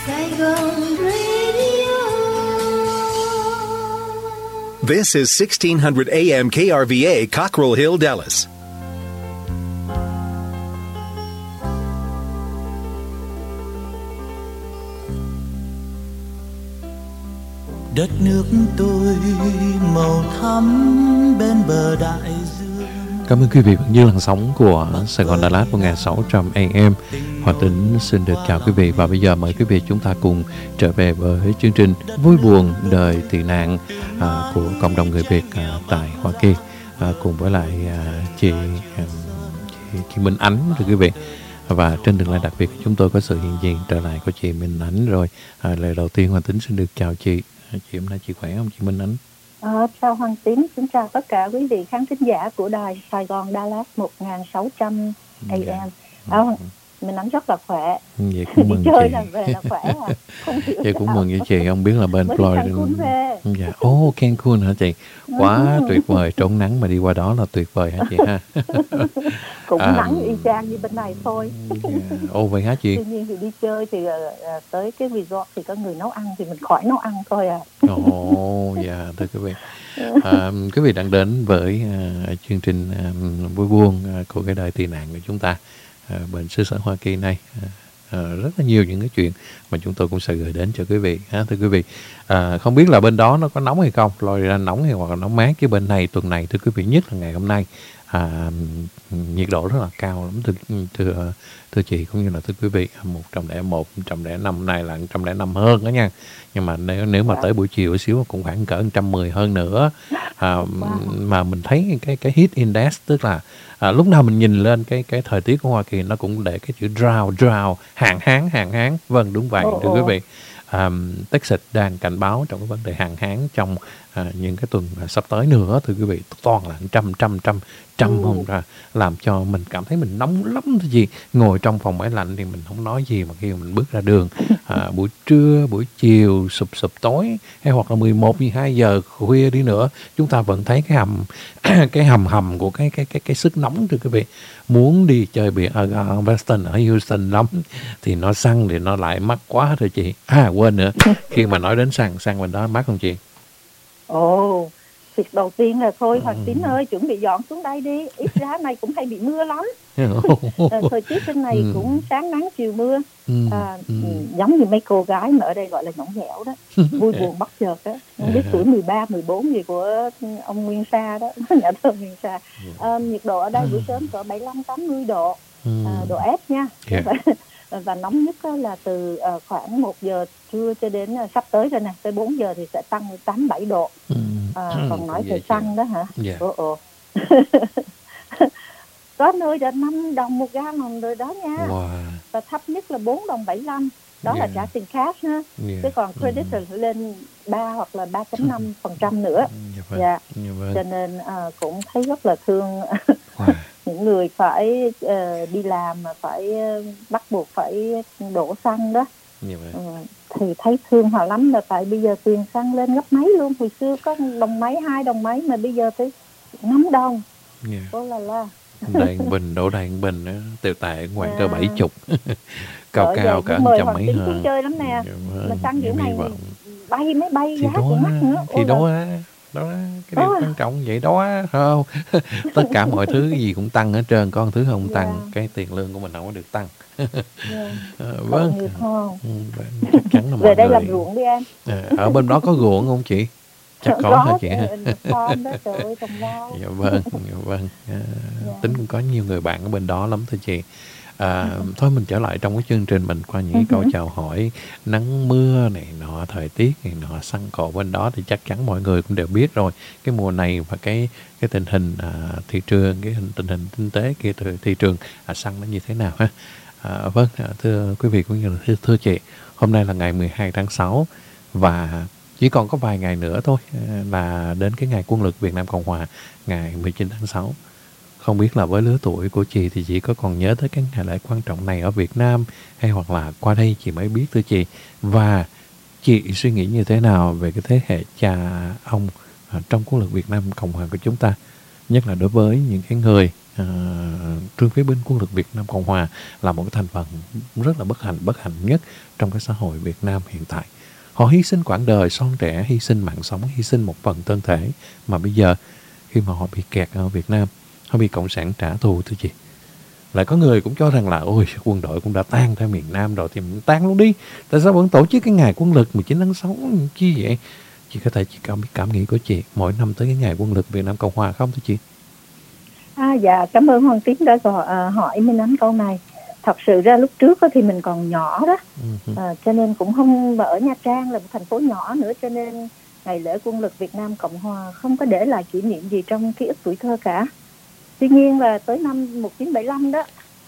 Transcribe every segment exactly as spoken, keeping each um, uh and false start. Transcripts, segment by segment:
Saigon Radio. This is sixteen hundred A M K R V A, Cockrell Hill, Dallas. Đất nước tôi màu thắm bên bờ đại dương. Cảm ơn quý vị vẫn giữ làn sóng của Sài Gòn Đà Lạt một nghìn sáu trăm A M. Hòa Tính xin được chào quý vị và bây giờ mời quý vị chúng ta cùng trở về với chương trình Vui buồn đời tị nạn à, của cộng đồng người Việt à, tại Hoa Kỳ à, cùng với lại à, chị, à, chị chị Minh Ánh thưa quý vị. Và trên đường line đặc biệt chúng tôi có sự hiện diện trở lại của chị Minh Ánh rồi. À, lời đầu tiên Hòa Tính xin được chào chị. Chị hôm nay chị khỏe không chị Minh Ánh? À, chào Hoàng Tín, xin chào tất cả quý vị khán thính giả của đài Sài Gòn Đà Lạt một nghìn sáu trăm A M. Dạ. À, mình nắm rất là khỏe. Vậy cũng mừng đi chơi chị. là về là khỏe à. Không hiểu Vậy cũng sao. mừng với chị, không biết là bên Mới đi Florida. Cancun về. Dạ, ô oh, Cancun hả chị? Quá Ừ. tuyệt vời, trốn nắng mà đi qua đó là tuyệt vời hả chị ha? Cũng À, nắng y chang như bên này thôi. dạ. Ô vậy hả chị? Tuy nhiên thì đi chơi thì uh, uh, tới cái resort thì có người nấu ăn thì mình khỏi nấu ăn thôi à. Ồ, oh, dạ thưa quý vị. À, quý vị đang đến với uh, chương trình uh, vui buồn uh, của cái đời tị nạn của chúng ta uh, bên xứ sở Hoa Kỳ này. Uh, uh, rất là nhiều những cái chuyện mà chúng tôi cũng sẽ gửi đến cho quý vị ha, thưa quý vị. À, không biết là bên đó nó có nóng hay không, Florida nóng hay hoặc là nóng mát, chứ bên này tuần này thưa quý vị, nhất là ngày hôm nay à, nhiệt độ rất là cao lắm thưa, thưa, thưa chị cũng như là thưa quý vị. Một trăm lẻ một, một trăm lẻ năm, nay là một trăm lẻ năm hơn đó nha. Nhưng mà nếu nếu mà tới buổi chiều xíu cũng khoảng cỡ một trăm mười hơn nữa. À, mà mình thấy cái cái heat index, tức là à, lúc nào mình nhìn lên cái cái thời tiết của Hoa Kỳ nó cũng để cái chữ drought, drought, hạn hán, hạn hán. Vâng, đúng vậy thưa quý vị. Um, Texas đang cảnh báo trong cái vấn đề hạn hán trong uh, những cái tuần uh, sắp tới nữa thưa quý vị, toàn là trăm trăm trăm trăm không ra, làm cho mình cảm thấy mình nóng lắm thôi gì. Ngồi trong phòng máy lạnh thì mình không nói gì, mà khi mà mình bước ra đường uh, buổi trưa, buổi chiều, sụp sụp tối hay hoặc là mười một, mười hai giờ khuya đi nữa, chúng ta vẫn thấy cái hầm cái hầm hầm của cái cái cái cái sức nóng thưa quý vị. Muốn đi chơi biển ở, ở Weston, ở Houston lắm thì nó xăng thì nó lại mắc quá rồi chị. À quên nữa, khi mà nói đến xăng, xăng bên đó mắc không chị? Ồ, việc đầu tiên là thôi Hoàng Tín ơi, chuẩn bị dọn xuống đây đi. Ít ra này cũng hay bị mưa lắm. À, thời tiết trên này Ừ. cũng sáng nắng chiều mưa. Ừ. À, Ừ. giống như mấy cô gái mà ở đây gọi là nhõng nhẽo đó, vui buồn bất chợt đó. Không biết tuổi mười ba, mười bốn gì của ông Nguyên Sa đó, nhà thơ Nguyên Sa. À, nhiệt độ ở đây buổi sớm cỡ bảy mươi lăm tám mươi độ, à, độ F nha. Yeah. Và, và nóng nhất á là từ uh, khoảng một giờ trưa cho đến uh, sắp tới rồi nè, tới bốn giờ thì sẽ tăng tám bảy độ. Ừ. À, Ừ. còn nói Vậy về chị. xăng đó hả? Dạ. Ồ ồ. Có nơi là năm đồng một gallon rồi đó nha. Wow. Và thấp nhất là bốn đồng bảy mươi lăm. Đó Yeah. là trả tiền cash ha. Yeah. Chứ còn credit Ừ. là lên ba hoặc là ba phẩy năm phần trăm nữa. Dạ vâng. Dạ. Dạ vâng. Cho nên à, cũng thấy rất là thương Wow. những người phải uh, đi làm mà phải uh, bắt buộc phải đổ xăng đó. Dạ vâng. Ừ, thì thấy thương họ lắm, là tại bây giờ tiền xăng lên gấp mấy luôn. Hồi xưa có đồng mấy, hai đồng mấy, mà bây giờ tới năm đồng. Dạ. Ô là la. Đầy bình, đổ đầy bình á, tiêu tại ngoài Dạ. cỡ bảy chục. Cao Bởi cao vậy cả cũng một mời trăm Hoàng mấy Tín hơn. xuống chơi lắm nè. Dạ vâng. Mà xăng kiểu Em hy này vọng. bay máy bay Thì giá đó cũng mắc nữa. thì Ô đó là- á, đó á, cái điều Đó. quan trọng vậy đó á, phải không? Tất cả mọi thứ gì cũng tăng hết trơn, có một thứ không Dạ. tăng, cái tiền lương của mình không có được tăng. Dạ. Ờ, Tội vâng. nghiệp không? Ừ, vâng, chắc chắn là mọi Về đây người. làm ruộng đi em. Ờ, ở bên đó có ruộng không chị? Chắc có hả chị ha? Con đó, trời ơi, trồng rau. Dạ vâng, dạ vâng. À, Dạ. Tính cũng có nhiều người bạn ở bên đó lắm thưa chị. À, thôi mình trở lại trong cái chương trình mình qua những cái câu chào hỏi nắng mưa này nọ, thời tiết này nọ, xăng cộ bên đó thì chắc chắn mọi người cũng đều biết rồi. Cái mùa này và cái cái tình hình à, thị trường, cái hình, tình hình kinh tế kia, thị, thị trường à, xăng nó như thế nào ha. À, vâng, à, thưa quý vị cũng như là thưa, thưa chị, hôm nay là ngày mười hai tháng sáu và chỉ còn có vài ngày nữa thôi à, là đến cái ngày quân lực Việt Nam Cộng Hòa, ngày mười chín tháng sáu. Không biết là với lứa tuổi của chị thì chị có còn nhớ tới cái ngày lễ quan trọng này ở Việt Nam, hay hoặc là qua đây chị mới biết thưa chị. Và chị suy nghĩ như thế nào về cái thế hệ cha ông à, trong quân lực Việt Nam Cộng Hòa của chúng ta, nhất là đối với những cái người uh, Trương Phế Binh, quân lực Việt Nam Cộng Hòa là một cái thành phần rất là bất hạnh, bất hạnh nhất trong cái xã hội Việt Nam hiện tại. Họ hy sinh quãng đời son trẻ, hy sinh mạng sống, hy sinh một phần thân thể, mà bây giờ khi mà họ bị kẹt ở Việt Nam, họ bị Cộng sản trả thù thưa chị. Lại có người cũng cho rằng là ôi quân đội cũng đã tan theo miền Nam rồi thì mình tan luôn đi. Tại sao vẫn tổ chức cái ngày quân lực mười chín tháng sáu chi vậy? Chị có thể chị cảm cảm nghĩ của chị mỗi năm tới cái ngày quân lực Việt Nam Cộng Hòa không thưa chị? À, dạ cảm ơn Hoàng Tiến đã gọi, à, hỏi Minh Ánh câu này. Thật sự ra lúc trước thì mình còn nhỏ đó, à, cho nên cũng không, và ở Nha Trang là một thành phố nhỏ nữa, cho nên ngày lễ quân lực Việt Nam Cộng Hòa không có để lại kỷ niệm gì trong ký ức tuổi thơ cả. Tuy nhiên là tới năm một nghìn chín trăm bảy mươi lăm đó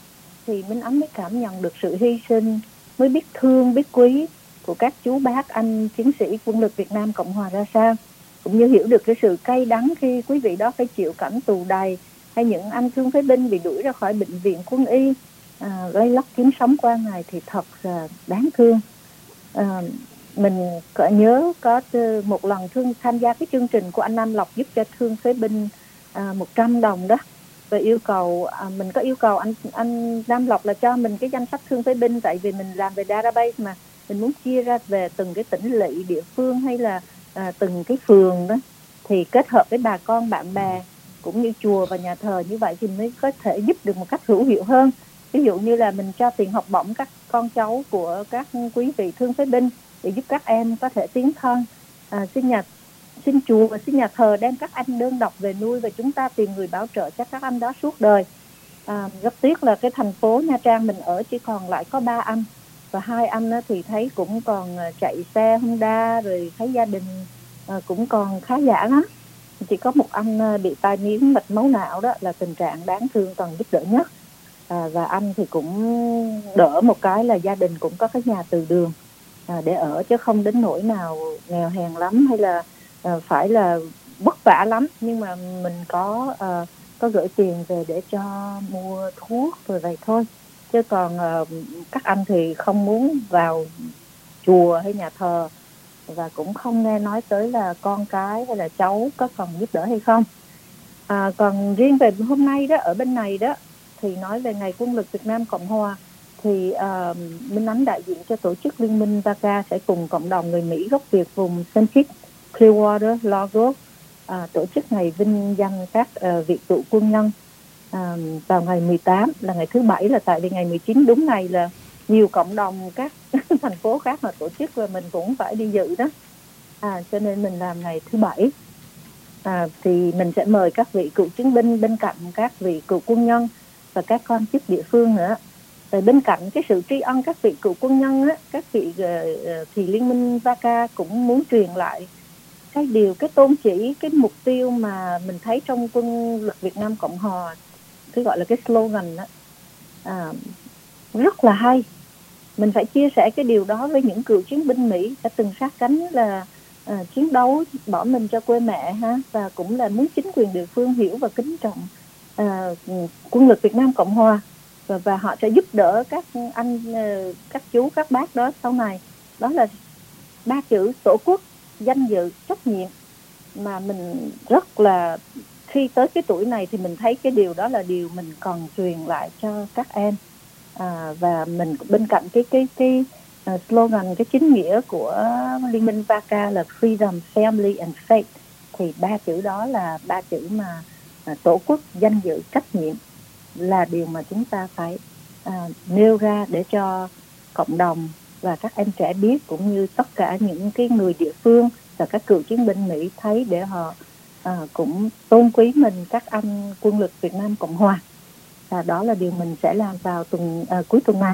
thì Minh Ánh mới cảm nhận được sự hy sinh, mới biết thương, biết quý của các chú bác anh chiến sĩ quân lực Việt Nam Cộng Hòa ra sao, cũng như hiểu được cái sự cay đắng khi quý vị đó phải chịu cảnh tù đầy, hay những anh thương phế binh bị đuổi ra khỏi bệnh viện quân y, à, lay lắt kiếm sống qua ngày thì thật là đáng thương. À, mình có nhớ có một lần thương tham gia cái chương trình của anh Nam Lộc giúp cho thương phế binh à, một trăm đồng đó, và yêu cầu à, mình có yêu cầu anh anh Nam Lộc là cho mình cái danh sách thương phế binh, tại vì mình làm về database mà mình muốn chia ra về từng cái tỉnh lỵ địa phương hay là à, từng cái phường đó, thì kết hợp với bà con bạn bè cũng như chùa và nhà thờ, như vậy thì mới có thể giúp được một cách hữu hiệu hơn. Ví dụ như là mình cho tiền học bổng các con cháu của các quý vị thương phế binh để giúp các em có thể tiến thân, à, xin nhà xin chùa và xin nhà thờ đem các anh đơn độc về nuôi, và chúng ta tìm người bảo trợ cho các anh đó suốt đời. À, rất tiếc là cái thành phố Nha Trang mình ở chỉ còn lại có ba anh, và hai anh thì thấy cũng còn chạy xe Honda, rồi thấy gia đình cũng còn khá giả lắm. Chỉ có một anh bị tai biến mạch máu não, đó là tình trạng đáng thương cần giúp đỡ nhất. À, và anh thì cũng đỡ một cái là gia đình cũng có cái nhà từ đường à, để ở, chứ không đến nỗi nào nghèo hèn lắm hay là à, phải là vất vả lắm, nhưng mà mình có à, có gửi tiền về để cho mua thuốc rồi vậy thôi. Chứ còn à, các anh thì không muốn vào chùa hay nhà thờ, và cũng không nghe nói tới là con cái hay là cháu có cần giúp đỡ hay không. À, còn riêng về hôm nay đó, ở bên này đó thì nói về ngày quân lực Việt Nam Cộng Hòa, thì uh, Minh Ánh đại diện cho tổ chức Liên minh vê a ca sẽ cùng cộng đồng người Mỹ gốc Việt vùng Saint Kitts, Clearwater, Lagos uh, tổ chức ngày vinh danh các uh, vị cựu quân nhân uh, vào ngày mười tám, là ngày thứ bảy, là tại vì ngày mười chín đúng ngày là nhiều cộng đồng các thành phố khác mà tổ chức, và mình cũng phải đi dự đó, à, cho nên mình làm ngày thứ bảy. À, thì mình sẽ mời các vị cựu chiến binh bên cạnh các vị cựu quân nhân và các quan chức địa phương nữa. Rồi bên cạnh cái sự tri ân các vị cựu quân nhân á, các vị uh, thì Liên minh vê a ca cũng muốn truyền lại cái điều, cái tôn chỉ, cái mục tiêu mà mình thấy trong quân lực Việt Nam Cộng Hòa, cái gọi là cái slogan đó, à, rất là hay. Mình phải chia sẻ cái điều đó với những cựu chiến binh Mỹ đã từng sát cánh là à, chiến đấu bỏ mình cho quê mẹ ha, và cũng là muốn chính quyền địa phương hiểu và kính trọng à, quân lực Việt Nam Cộng Hòa, và, và họ sẽ giúp đỡ các anh, các chú, các bác đó sau này. Đó là ba chữ tổ quốc, danh dự, trách nhiệm, mà mình rất là, khi tới cái tuổi này thì mình thấy cái điều đó là điều mình còn truyền lại cho các em. À, và mình bên cạnh cái cái cái uh, slogan, cái chính nghĩa của Liên minh vê a ca là Freedom, Family and Faith, thì ba chữ đó là ba chữ mà uh, tổ quốc, danh dự, trách nhiệm là điều mà chúng ta phải uh, nêu ra để cho cộng đồng và các em trẻ biết, cũng như tất cả những cái người địa phương và các cựu chiến binh Mỹ thấy, để họ uh, cũng tôn quý mình, các anh quân lực Việt Nam Cộng Hòa. Và đó là điều mình sẽ làm vào tuần uh, cuối tuần này.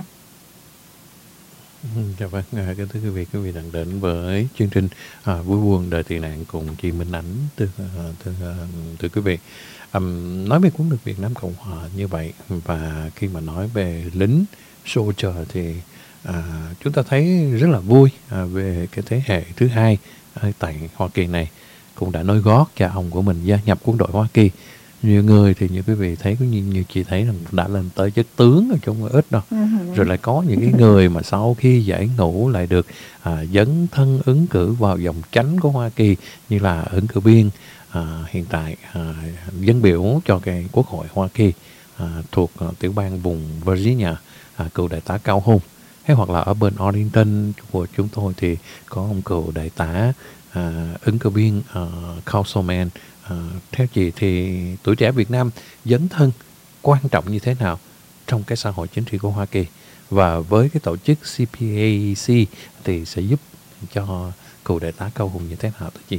Dạ vâng, à, kính thưa quý vị, quý vị đang đến với chương trình à, Vui Buồn Đời Tị Nạn cùng chị Minh Ánh. Thưa, thưa, thưa quý vị, um, nói về quân lực Việt Nam Cộng Hòa như vậy, và khi mà nói về lính soldier thì à, chúng ta thấy rất là vui à, về cái thế hệ thứ hai à, tại Hoa Kỳ này cũng đã nối gót cha ông của mình gia nhập quân đội Hoa Kỳ. Nhiều người thì như quý vị thấy, cũng như, như chị thấy là đã lên tới chức tướng ở trong ít đâu. Uh-huh. Rồi lại có những cái người mà sau khi giải ngũ lại được à, dấn thân ứng cử vào dòng chánh của Hoa Kỳ, như là ứng cử viên à, hiện tại à, dân biểu cho cái Quốc hội Hoa Kỳ à, thuộc à, tiểu bang vùng Virginia, à, cựu đại tá Cao Hùng. Hay hoặc là ở bên Arlington của chúng tôi thì có ông cựu đại tá à, ứng cử viên uh, Councilman. À, theo chị thì tuổi trẻ Việt Nam dấn thân quan trọng như thế nào trong cái xã hội chính trị của Hoa Kỳ, và với cái tổ chức C P A C thì sẽ giúp cho cựu đại tá Cao Hùng như thế nào thưa chị?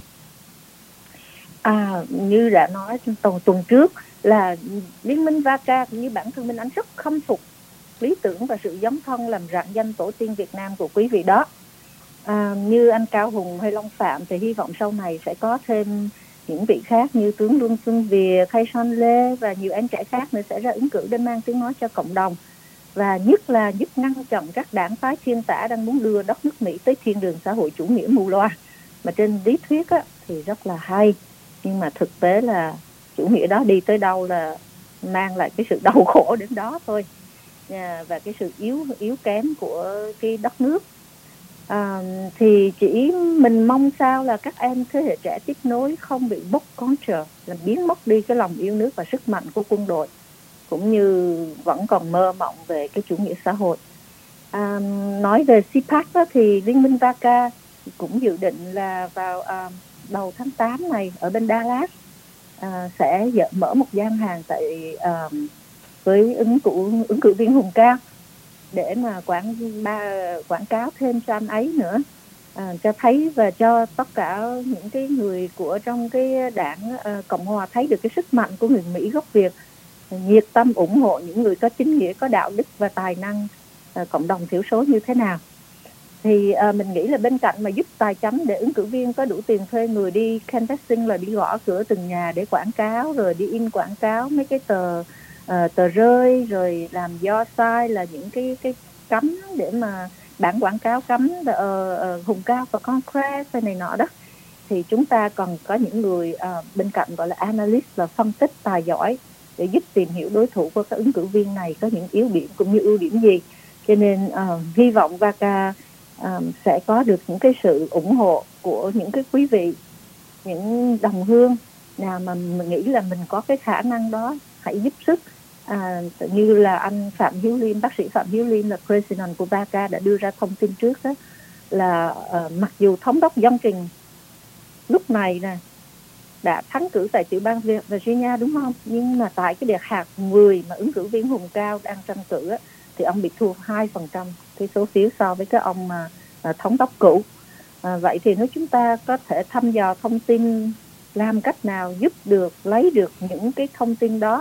À, như đã nói tuần tuần trước là Liên minh vê a ca cũng như bản thân Minh Ánh rất khâm phục lý tưởng và sự dấn thân làm rạng danh tổ tiên Việt Nam của quý vị đó. À, như anh Cao Hùng hay Long Phạm thì hy vọng sau này sẽ có thêm những vị khác như tướng Lương Xuân Việt, Khay Son Lê và nhiều anh trẻ khác nữa sẽ ra ứng cử để mang tiếng nói cho cộng đồng, và nhất là giúp ngăn chặn các đảng phái thiên tả đang muốn đưa đất nước Mỹ tới thiên đường xã hội chủ nghĩa mù loa. Mà trên lý thuyết á, thì rất là hay, nhưng mà thực tế là chủ nghĩa đó đi tới đâu là mang lại cái sự đau khổ đến đó thôi, và cái sự yếu yếu kém của cái đất nước. À, thì chỉ mình mong sao là các em thế hệ trẻ tiếp nối không bị bốc culture, làm biến mất đi cái lòng yêu nước và sức mạnh của quân đội, cũng như vẫn còn mơ mộng về cái chủ nghĩa xã hội. À, nói về xê pác đó, thì Liên minh vê a ca cũng dự định là vào à, đầu tháng tám này ở bên Dallas à, sẽ mở một gian hàng tại à, với ứng cử ứng cử viên Hùng Cao để mà quảng ba quảng cáo thêm cho anh ấy nữa, à, cho thấy và cho tất cả những cái người của trong cái đảng à, Cộng hòa thấy được cái sức mạnh của người Mỹ gốc Việt, nhiệt tâm ủng hộ những người có chính nghĩa, có đạo đức và tài năng à, cộng đồng thiểu số như thế nào. Thì à, mình nghĩ là bên cạnh mà giúp tài chánh để ứng cử viên có đủ tiền thuê người đi canvassing, là đi gõ cửa từng nhà để quảng cáo, rồi đi in quảng cáo mấy cái tờ uh, tờ rơi, rồi làm do sai là những cái cái cấm để mà bản quảng cáo cấm uh, uh, Hùng Cao và Concrete này nọ đó, thì chúng ta còn có những người uh, bên cạnh gọi là analyst, là phân tích tài giỏi để giúp tìm hiểu đối thủ của các ứng cử viên này có những yếu điểm cũng như ưu điểm gì. Cho nên uh, hy vọng vê a ca um, sẽ có được những cái sự ủng hộ của những cái quý vị, những đồng hương nào mà mình nghĩ là mình có cái khả năng đó, hãy giúp sức. À, như là anh Phạm Hiếu Liêm, bác sĩ Phạm Hiếu Liêm là president của vê a ca đã đưa ra thông tin trước đó, là uh, mặc dù thống đốc Dân Trình lúc này nè đã thắng cử tại tiểu bang Virginia đúng không, nhưng mà tại cái đợt hạt mười mà ứng cử viên Hùng Cao đang tranh cử á, thì ông bị thua hai phần trăm cái số phiếu so với cái ông mà, mà thống đốc cũ. À, vậy thì nếu chúng ta có thể thăm dò thông tin, làm cách nào giúp được lấy được những cái thông tin đó,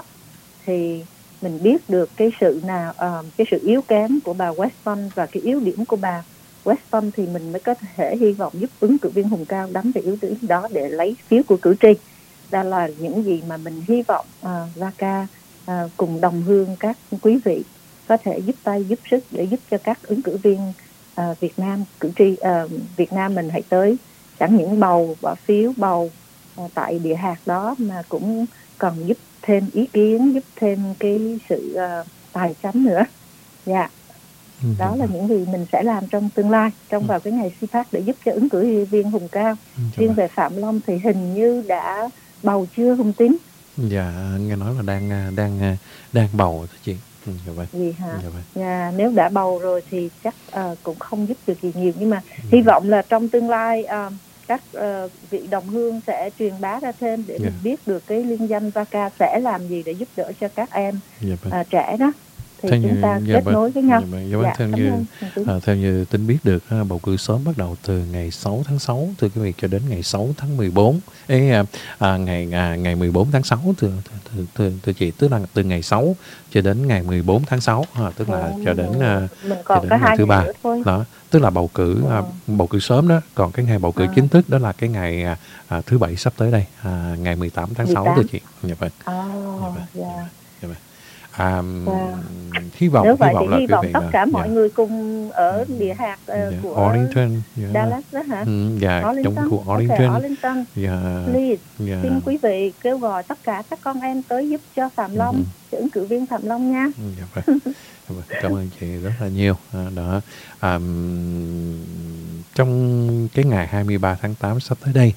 thì mình biết được cái sự nào uh, cái sự yếu kém của bà Weston và cái yếu điểm của bà Weston, thì mình mới có thể hy vọng giúp ứng cử viên Hùng Cao đánh về yếu điểm đó để lấy phiếu của cử tri. Đó là những gì mà mình hy vọng uh, vê a ca uh, cùng đồng hương các quý vị có thể giúp tay giúp sức để giúp cho các ứng cử viên uh, Việt Nam, cử tri uh, Việt Nam mình hãy tới chẳng những bầu bỏ phiếu bầu uh, tại địa hạt đó, mà cũng cần giúp thêm ý kiến, giúp thêm cái sự uh, tài chánh nữa. Dạ. Yeah. Ừ, đó là những gì mình sẽ làm trong tương lai, trong ừ. vào cái ngày xê pác để giúp cho ứng cử viên Hùng Cao. Ừ, riêng về Phạm Long thì hình như đã bầu chưa Hùng Tín? Dạ, nghe nói là đang đang đang bầu thưa chị. Ừ, dạ vậy. Gì hả? Dạ, vậy. Dạ, nếu đã bầu rồi thì chắc uh, cũng không giúp được gì nhiều, nhưng mà ừ. hy vọng là trong tương lai uh, các uh, vị đồng hương sẽ truyền bá ra thêm để yeah. mình biết được cái liên danh vê a ca sẽ làm gì để giúp đỡ cho các em yeah, uh, trẻ đó, thì theo chúng như, ta kết nối với nhau. Dạ, dạ, theo như à, theo như Tính biết được, bầu cử sớm bắt đầu từ ngày sáu tháng sáu thưa quý vị cho đến ngày sáu tháng mười bốn. Ê, à, à, ngày à, ngày mười bốn tháng sáu thưa thưa, thưa, thưa chị, tức là từ ngày sáu cho đến ngày mười bốn tháng sáu, à, tức là ừ, cho đến à, mình còn cho có đến ngày thứ ba. Đó, tức là bầu cử ừ. à, bầu cử sớm đó, còn cái ngày bầu cử à. chính thức đó là cái ngày à, à, thứ bảy sắp tới đây, à, ngày mười tám tháng sáu thưa chị. Dạ vâng. Oh, dạ yeah. Dạ vâng. À, wow. hy vọng nếu vậy hy vọng thì là hy vọng tất cả là, mọi dạ. người cùng ở địa hạt uh, dạ. của Arlington, dạ. Dallas đó hả? Ừ, dạ, Arlington. trong khu Arlington. Okay, Arlington. Dạ. Please, dạ. xin quý vị kêu gọi tất cả các con em tới giúp cho Phạm Long, ừ. cho ứng cử viên Phạm Long nha. Dạ, vâng. Cảm ơn chị rất là nhiều. À, đó. À, trong cái ngày hai mươi ba tháng tám sắp tới đây,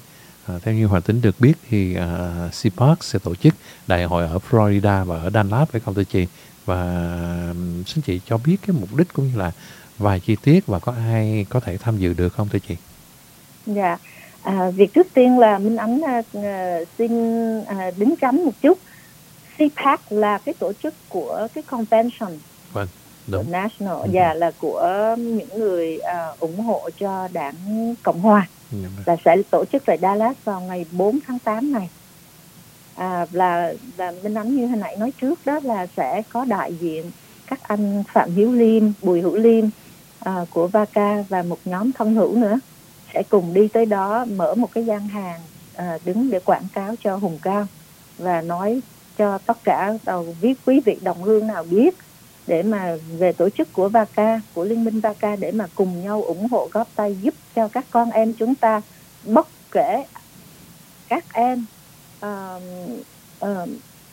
À, theo như Hòa Tính được biết thì uh, C-Park sẽ tổ chức đại hội ở Florida và ở Dallas, phải không thưa chị? Và um, xin chị cho biết cái mục đích cũng như là vài chi tiết và có ai có thể tham dự được không thưa chị? Dạ, à, việc trước tiên là Minh Ánh à, à, xin à, đính chấm một chút. C-Pac là cái tổ chức của cái convention, Vâng, đúng. của National, Ừ. dạ, là của những người à, ủng hộ cho đảng Cộng Hòa, Dạ vâng. là sẽ tổ chức tại Dallas vào ngày bốn tháng tám này. À, là, là Minh Ánh như hồi nãy nói trước đó, là sẽ có đại diện các anh Phạm Hiếu Liêm, Bùi Hữu Liêm à, của VACA và một nhóm thân hữu nữa sẽ cùng đi tới đó, mở một cái gian hàng à, đứng để quảng cáo cho Hùng Cao và nói cho tất cả đầu viết quý vị đồng hương nào biết để mà về tổ chức của VACA, của Liên minh VACA, để mà cùng nhau ủng hộ góp tay giúp cho các con em chúng ta, bất kể các em uh, uh,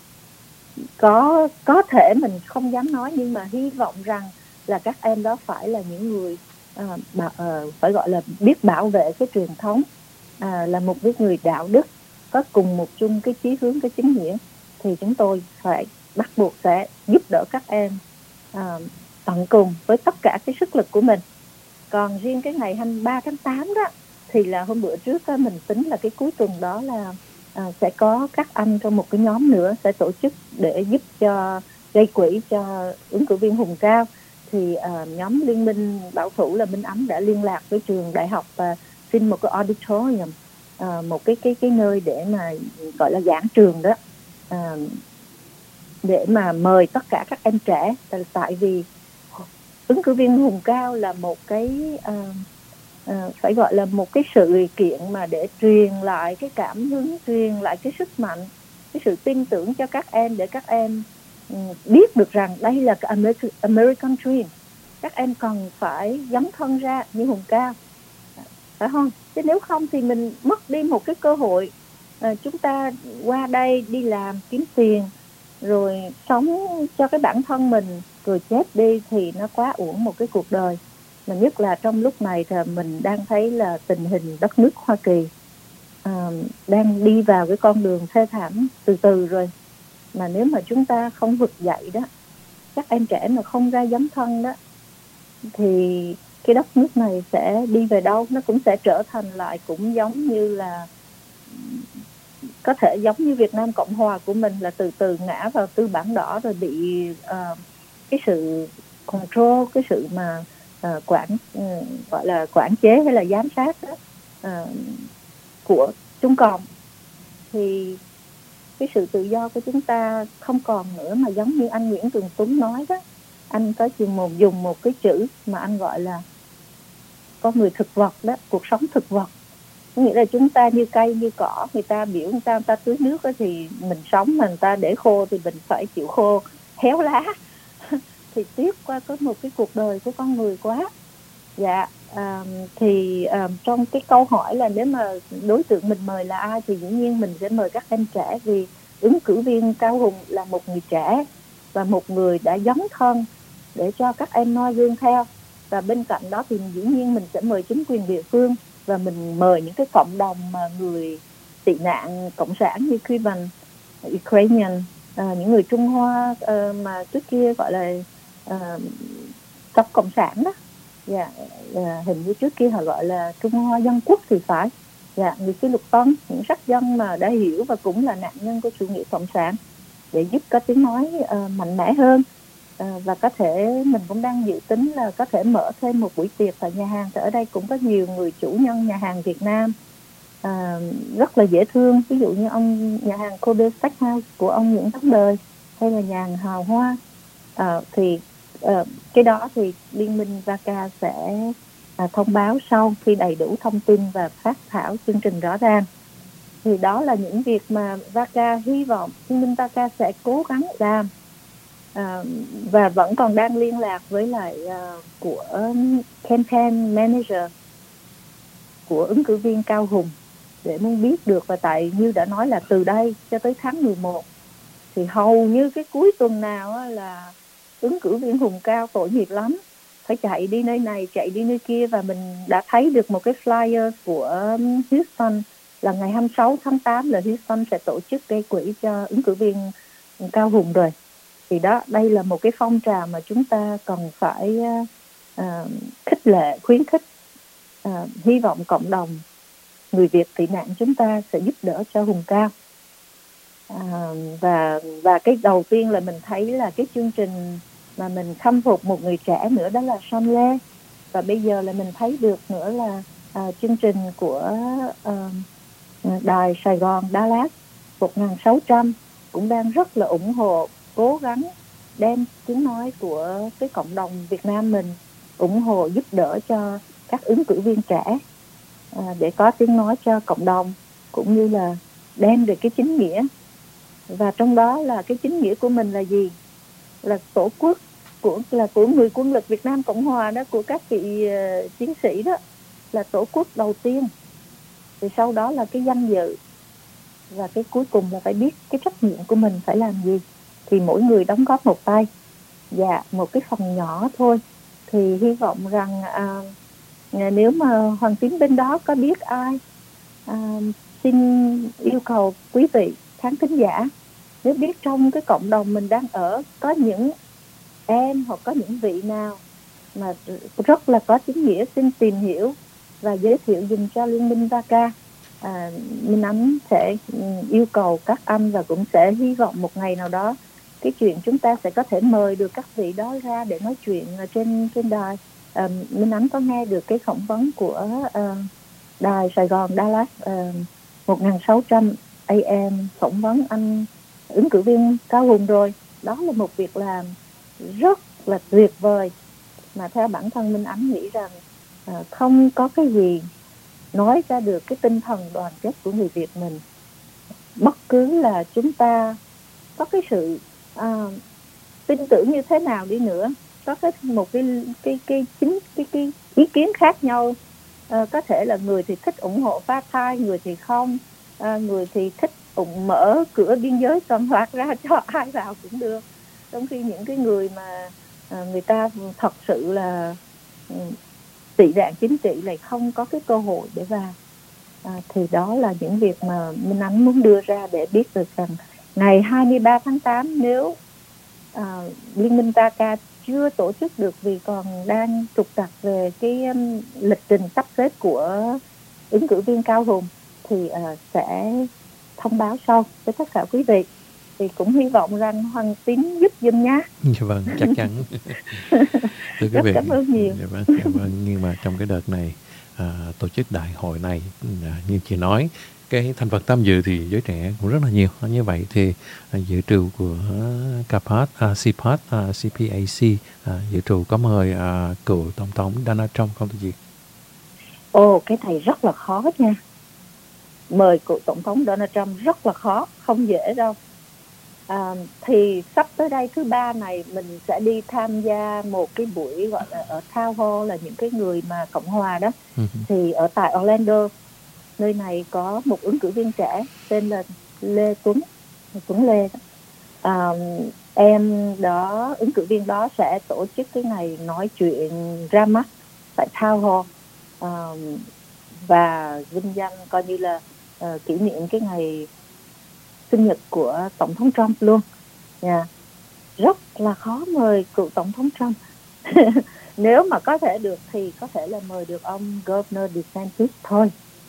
có có thể mình không dám nói, nhưng mà hy vọng rằng là các em đó phải là những người uh, bà, uh, phải gọi là biết bảo vệ cái truyền thống, uh, là một cái người đạo đức, có cùng một chung cái chí hướng, cái chính nghĩa, thì chúng tôi phải bắt buộc sẽ giúp đỡ các em uh, tận cùng với tất cả cái sức lực của mình. Còn riêng cái ngày hai mươi ba tháng tám đó thì là hôm bữa trước đó, mình tính là cái cuối tuần đó là à, sẽ có các anh trong một cái nhóm nữa sẽ tổ chức để giúp cho gây quỹ cho ứng cử viên Hùng Cao. Thì à, nhóm Liên minh bảo thủ là Minh Ánh đã liên lạc với trường đại học và xin một cái auditorium, à, một cái cái cái nơi để mà gọi là giảng trường đó, à, để mà mời tất cả các em trẻ, tại vì ứng cử viên Hùng Cao là một cái à, à, phải gọi là một cái sự kiện mà để truyền lại cái cảm hứng, truyền lại cái sức mạnh, cái sự tin tưởng cho các em, để các em um, biết được rằng đây là cái American, American Dream. Các em cần phải dấn thân ra như Hùng Cao, phải không? Chứ nếu không thì mình mất đi một cái cơ hội. À, chúng ta qua đây đi làm kiếm tiền rồi sống cho cái bản thân mình rồi chết đi thì nó quá uổng một cái cuộc đời. Mà nhất là trong lúc này thì mình đang thấy là tình hình đất nước Hoa Kỳ à, đang đi vào cái con đường thê thảm từ từ rồi. Mà nếu mà chúng ta không vực dậy đó, các em trẻ mà không ra dấn thân đó, thì cái đất nước này sẽ đi về đâu? Nó cũng sẽ trở thành lại cũng giống như là, có thể giống như Việt Nam Cộng Hòa của mình, là từ từ ngã vào tư bản đỏ rồi bị uh, cái sự control, cái sự mà uh, quản uh, gọi là quản chế hay là giám sát đó, uh, của Trung Cộng. Thì cái sự tự do của chúng ta không còn nữa, mà giống như anh Nguyễn Tường Tuấn nói đó, anh có dùng một, dùng một cái chữ mà anh gọi là con người thực vật đó, cuộc sống thực vật. Nghĩa là chúng ta như cây, như cỏ, người ta biểu người ta, người ta tưới nước đó, thì mình sống, mà người ta để khô thì mình phải chịu khô, héo lá. Thì tiếc qua có một cái cuộc đời của con người quá. Dạ, à, thì à, trong cái câu hỏi là nếu mà đối tượng mình mời là ai, thì dĩ nhiên mình sẽ mời các em trẻ, vì ứng cử viên Cao Hùng là một người trẻ và một người đã dấn thân để cho các em noi gương theo. Và bên cạnh đó thì dĩ nhiên mình sẽ mời chính quyền địa phương, và mình mời những cái cộng đồng mà người tị nạn cộng sản như Cuban, Ukrainian, à, những người Trung Hoa à, mà trước kia gọi là à, cộng cộng sản đó. Dạ, à, hình như trước kia họ gọi là Trung Hoa Dân Quốc thì phải. Dạ, người Phi Lục Tân, những sắc dân mà đã hiểu và cũng là nạn nhân của chủ nghĩa cộng sản, để giúp có tiếng nói uh, mạnh mẽ hơn. À, và có thể mình cũng đang dự tính là có thể mở thêm một buổi tiệc tại nhà hàng. Thì ở đây cũng có nhiều người chủ nhân nhà hàng Việt Nam à, rất là dễ thương, ví dụ như ông nhà hàng Kobe Steakhouse của ông Nguyễn Tấn Đời, hay là nhà hàng Hào Hoa. À, thì à, cái đó thì Liên minh VACA sẽ à, thông báo sau khi đầy đủ thông tin và phát thảo chương trình rõ ràng. Thì đó là những việc mà VACA hy vọng Liên minh VACA sẽ cố gắng làm. À, và vẫn còn đang liên lạc với lại uh, của campaign manager của ứng cử viên Cao Hùng để muốn biết được. Và tại như đã nói là từ đây cho tới tháng mười một thì hầu như cái cuối tuần nào là ứng cử viên Hùng Cao tội nghiệp lắm, phải chạy đi nơi này chạy đi nơi kia. Và mình đã thấy được một cái flyer của Houston là ngày hai mươi sáu tháng tám là Houston sẽ tổ chức gây quỹ cho ứng cử viên Cao Hùng rồi. Thì đó, đây là một cái phong trào mà chúng ta cần phải uh, khích lệ, khuyến khích. Uh, hy vọng cộng đồng người Việt tị nạn chúng ta sẽ giúp đỡ cho Hùng Cao. Uh, và và cái đầu tiên là mình thấy là cái chương trình mà mình khâm phục một người trẻ nữa, đó là Son Lê. Và bây giờ là mình thấy được nữa là uh, chương trình của uh, đài Sài Gòn Dallas một nghìn sáu trăm cũng đang rất là ủng hộ, cố gắng đem tiếng nói của cái cộng đồng Việt Nam mình, ủng hộ giúp đỡ cho các ứng cử viên trẻ à, để có tiếng nói cho cộng đồng, cũng như là đem được cái chính nghĩa. Và trong đó là cái chính nghĩa của mình là gì? Là tổ quốc của là của người quân lực Việt Nam Cộng Hòa đó, của các vị uh, chiến sĩ đó, là tổ quốc đầu tiên. Thì sau đó là cái danh dự, và cái cuối cùng là phải biết cái trách nhiệm của mình phải làm gì. Thì mỗi người đóng góp một tay, dạ, một cái phần nhỏ thôi. Thì hy vọng rằng à, nếu mà Hoàng Tín bên đó có biết ai, à, xin yêu cầu quý vị khán thính giả, nếu biết trong cái cộng đồng mình đang ở có những em hoặc có những vị nào mà rất là có chính nghĩa, xin tìm hiểu và giới thiệu dùm cho Liên minh vê a ca. À, Minh Ánh sẽ yêu cầu các anh, và cũng sẽ hy vọng một ngày nào đó cái chuyện chúng ta sẽ có thể mời được các vị đó ra để nói chuyện trên trên đài. À, Minh Ánh có nghe được cái phỏng vấn của uh, đài Sài Gòn Dallas uh, một nghìn sáu trăm a em phỏng vấn anh ứng cử viên Cao Hùng rồi. Đó là một việc làm rất là tuyệt vời, mà theo bản thân Minh Ánh nghĩ rằng uh, không có cái gì nói ra được cái tinh thần đoàn kết của người Việt mình. Bất cứ là chúng ta có cái sự à, tin tưởng như thế nào đi nữa, có cái một cái cái cái chính cái, cái ý kiến khác nhau, à, có thể là người thì thích ủng hộ phá thai, người thì không, à, người thì thích ủng mở cửa biên giới toàn hoạt ra cho ai vào cũng được. Trong khi những cái người mà à, người ta thật sự là tị nạn chính trị lại không có cái cơ hội để vào, à, thì đó là những việc mà Minh Ánh muốn đưa ra để biết được rằng ngày hai mươi ba tháng tám, nếu à, Liên minh vê a ca chưa tổ chức được vì còn đang trục trặc về cái um, lịch trình sắp xếp của ứng cử viên Cao Hùng, thì uh, sẽ thông báo sau với tất cả quý vị. Thì cũng hy vọng rằng Hoàng Tín giúp giùm nhá. Dạ vâng, chắc chắn. Thưa quý vị, cảm ơn nhiều. Dạ vâng, dạ vâng. Nhưng mà trong cái đợt này à, tổ chức đại hội này, à, như chị nói, cái thành phần tham dự thì giới trẻ cũng rất là nhiều. Như vậy thì à, dự trù của xê pê a xê, à, xê pê a xê, à, xê pê a xê à, dự trù có mời à, cựu tổng thống Donald Trump không thưa chị? Ồ, cái này rất là khó nha. Mời cựu tổng thống Donald Trump rất là khó, không dễ đâu. À, thì sắp tới đây thứ ba này mình sẽ đi tham gia một cái buổi gọi là ở Town Hall, là những cái người mà Cộng Hòa đó. Uh-huh. Thì ở tại Orlando, nơi này có một ứng cử viên trẻ tên là Lê Tuấn Tuấn Lê. À, em đó, ứng cử viên đó sẽ tổ chức cái ngày nói chuyện ra mắt tại Town Hall, à, và vinh danh coi như là uh, kỷ niệm cái ngày sinh nhật của Tổng thống Trump luôn. Yeah. Rất là khó mời cựu Tổng thống Trump. Nếu mà có thể được thì có thể là mời được ông Governor DeSantis thôi.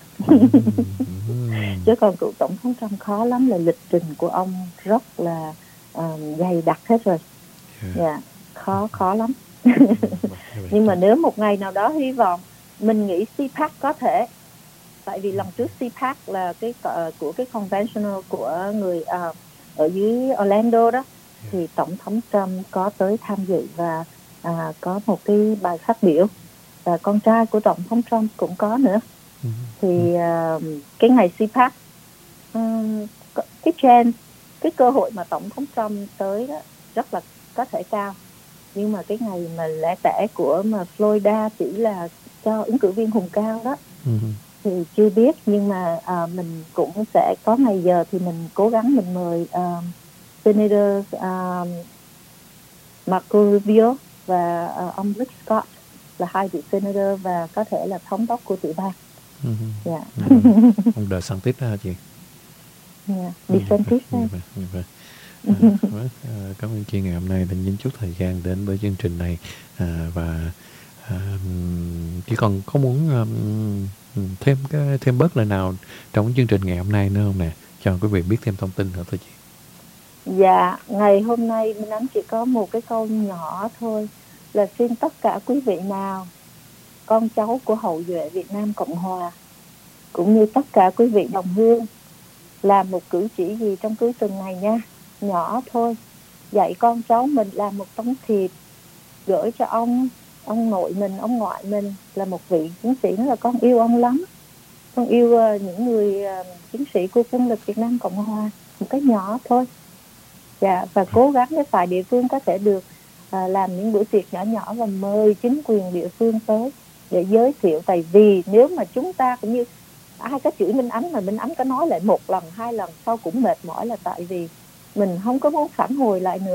Chứ còn cựu Tổng thống Trump khó lắm, là lịch trình của ông rất là uh, dày đặc hết rồi. Yeah. Khó, khó lắm. Nhưng mà nếu một ngày nào đó hy vọng, mình nghĩ xê pê a xê có thể. Tại vì lần trước xê pê a xê là cái uh, của cái conventional của người uh, ở dưới Orlando đó, thì Tổng thống Trump có tới tham dự và uh, có một cái bài phát biểu, và con trai của Tổng thống Trump cũng có nữa. Thì uh, cái ngày xê pê a xê, um, cái chance, cái cơ hội mà Tổng thống Trump tới đó rất là có thể cao. Nhưng mà cái ngày mà lẻ tẻ của mà Florida chỉ là cho ứng cử viên Hùng Cao đó, uh-huh. thì chưa biết. Nhưng mà uh, mình cũng sẽ có ngày giờ thì mình cố gắng mình mời uh, Senator uh, Marco Rubio và uh, ông Rick Scott, là hai vị senator và có thể là thống đốc của tiểu bang. Ừ. Dạ. Ừ. Ông De Santis đó hả chị? Dạ, DeSantis Ừ. đó. Dạ, vâng, dạ, vâng. À, vâng, à, cảm ơn chị ngày hôm nay đã dành chút thời gian đến với chương trình này, à, và à, chỉ còn có muốn um, thêm cái thêm bớt lời nào trong cái chương trình ngày hôm nay nữa không nè, cho quý vị biết thêm thông tin nữa thôi chị. Dạ, ngày hôm nay Minh Ánh chỉ có một cái câu nhỏ thôi, là xin tất cả quý vị nào con cháu của hậu duệ Việt Nam Cộng Hòa, cũng như tất cả quý vị đồng hương, làm một cử chỉ gì trong cuối tuần này nha, nhỏ thôi, dạy con cháu mình làm một tấm thiệp gửi cho ông ông nội mình, ông ngoại mình là một vị chiến sĩ, là con yêu ông lắm, con yêu uh, những người uh, chiến sĩ của quân lực Việt Nam Cộng Hòa, một cái nhỏ thôi. Dạ, và cố gắng cáiฝ่ายđịa phương có thể được uh, làm những bữa tiệc nhỏ nhỏ và mời chính quyền địa phương tới để giới thiệu. Tại vì nếu mà chúng ta cũng như ai có chửi Minh Ánh mà Minh Ánh có nói lại một lần hai lần sau cũng mệt mỏi, là tại vì mình không có muốn phản hồi lại nữa.